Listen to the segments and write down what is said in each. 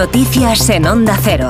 Noticias en Onda Cero.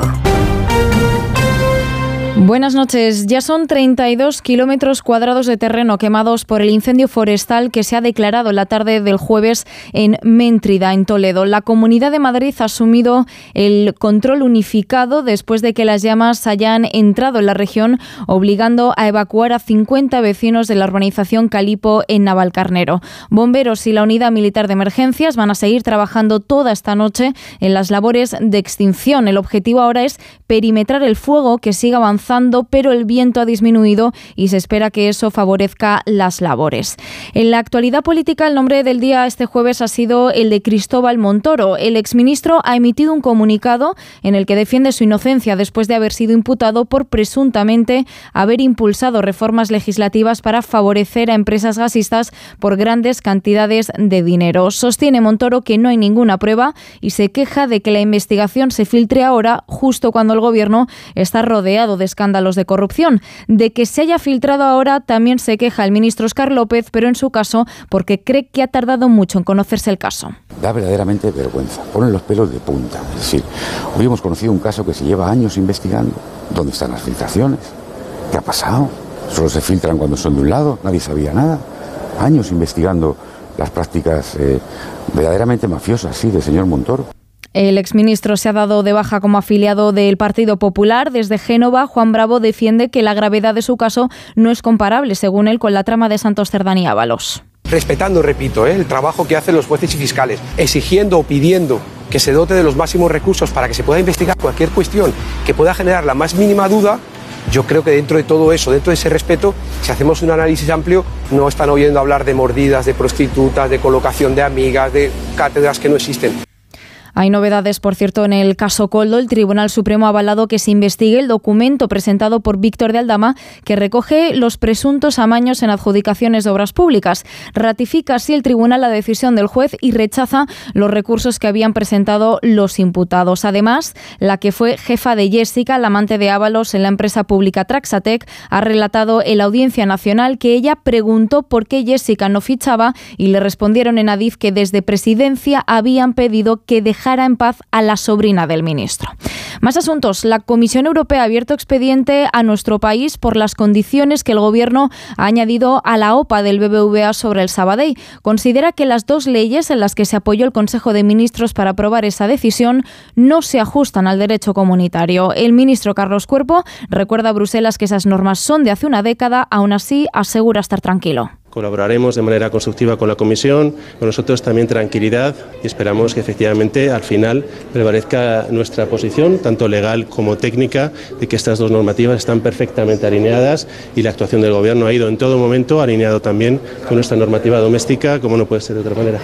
Buenas noches. Ya son 32 kilómetros cuadrados de terreno quemados por el incendio forestal que se ha declarado la tarde del jueves en Méntrida, en Toledo. La Comunidad de Madrid ha asumido el control unificado después de que las llamas hayan entrado en la región, obligando a evacuar a 50 vecinos de la urbanización Calipo en Navalcarnero. Bomberos y la Unidad Militar de Emergencias van a seguir trabajando toda esta noche en las labores de extinción. El objetivo ahora es perimetrar el fuego, que siga avanzando, pero el viento ha disminuido y se espera que eso favorezca las labores. En la actualidad política, el nombre del día este jueves ha sido el de Cristóbal Montoro. El exministro ha emitido un comunicado en el que defiende su inocencia después de haber sido imputado por presuntamente haber impulsado reformas legislativas para favorecer a empresas gasistas por grandes cantidades de dinero. Sostiene Montoro que no hay ninguna prueba y se queja de que la investigación se filtre ahora, justo cuando el gobierno está rodeado de escándalos de corrupción. De que se haya filtrado ahora también se queja el ministro Óscar López, pero en su caso porque cree que ha tardado mucho en conocerse el caso. Da verdaderamente vergüenza, ponen los pelos de punta. Es decir, hoy hemos conocido un caso que se lleva años investigando. ¿Dónde están las filtraciones? ¿Qué ha pasado? Solo se filtran cuando son de un lado, nadie sabía nada. Años investigando las prácticas verdaderamente mafiosas, sí, del señor Montoro. El exministro se ha dado de baja como afiliado del Partido Popular. Desde Génova, Juan Bravo defiende que la gravedad de su caso no es comparable, según él, con la trama de Santos Cerdán y Ábalos. Respetando, repito, el trabajo que hacen los jueces y fiscales, exigiendo o pidiendo que se dote de los máximos recursos para que se pueda investigar cualquier cuestión que pueda generar la más mínima duda. Yo creo que dentro de todo eso, dentro de ese respeto, si hacemos un análisis amplio, no están oyendo hablar de mordidas, de prostitutas, de colocación de amigas, de cátedras que no existen. Hay novedades, por cierto, en el caso Koldo. El Tribunal Supremo ha avalado que se investigue el documento presentado por Víctor de Aldama, que recoge los presuntos amaños en adjudicaciones de obras públicas. Ratifica así el tribunal la decisión del juez y rechaza los recursos que habían presentado los imputados. Además, la que fue jefa de Jessica, la amante de Ábalos en la empresa pública Traxatec, ha relatado en la Audiencia Nacional que ella preguntó por qué Jessica no fichaba y le respondieron en Adif que desde Presidencia habían pedido que dejara en paz a la sobrina del ministro. Más asuntos. La Comisión Europea ha abierto expediente a nuestro país por las condiciones que el Gobierno ha añadido a la OPA del BBVA sobre el Sabadell. Considera que las dos leyes en las que se apoyó el Consejo de Ministros para aprobar esa decisión no se ajustan al derecho comunitario. El ministro Carlos Cuerpo recuerda a Bruselas que esas normas son de hace una década, aún así asegura estar tranquilo. Colaboraremos de manera constructiva con la Comisión, con nosotros también tranquilidad y esperamos que efectivamente al final prevalezca nuestra posición, tanto legal como técnica, de que estas dos normativas están perfectamente alineadas y la actuación del Gobierno ha ido en todo momento alineado también con nuestra normativa doméstica, como no puede ser de otra manera.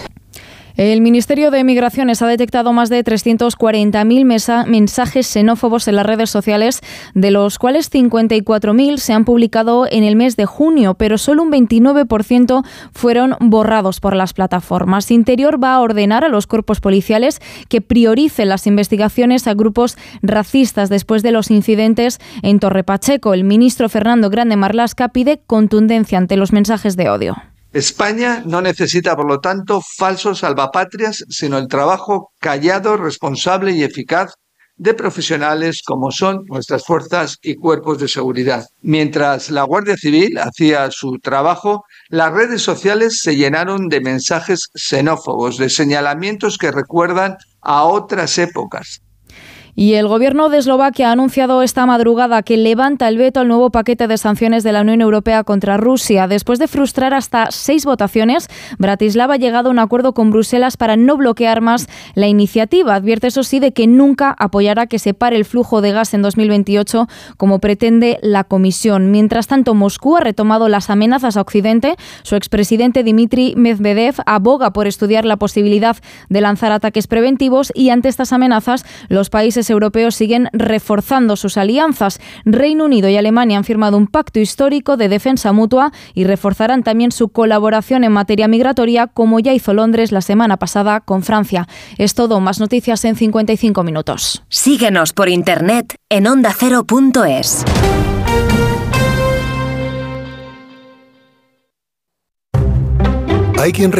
El Ministerio de Migraciones ha detectado más de 340.000 mensajes xenófobos en las redes sociales, de los cuales 54.000 se han publicado en el mes de junio, pero solo un 29% fueron borrados por las plataformas. Interior va a ordenar a los cuerpos policiales que prioricen las investigaciones a grupos racistas después de los incidentes en Torre Pacheco. El ministro Fernando Grande Marlaska pide contundencia ante los mensajes de odio. España no necesita, por lo tanto, falsos salvapatrias, sino el trabajo callado, responsable y eficaz de profesionales como son nuestras fuerzas y cuerpos de seguridad. Mientras la Guardia Civil hacía su trabajo, las redes sociales se llenaron de mensajes xenófobos, de señalamientos que recuerdan a otras épocas. Y el gobierno de Eslovaquia ha anunciado esta madrugada que levanta el veto al nuevo paquete de sanciones de la Unión Europea contra Rusia. Después de frustrar hasta 6 votaciones, Bratislava ha llegado a un acuerdo con Bruselas para no bloquear más la iniciativa. Advierte, eso sí, de que nunca apoyará que se pare el flujo de gas en 2028, como pretende la Comisión. Mientras tanto, Moscú ha retomado las amenazas a Occidente. Su expresidente Dmitry Medvedev aboga por estudiar la posibilidad de lanzar ataques preventivos y ante estas amenazas, los países europeos siguen reforzando sus alianzas. Reino Unido y Alemania han firmado un pacto histórico de defensa mutua y reforzarán también su colaboración en materia migratoria, como ya hizo Londres la semana pasada con Francia. Es todo, más noticias en 55 minutos. Síguenos por internet en ondacero.es. Hay quien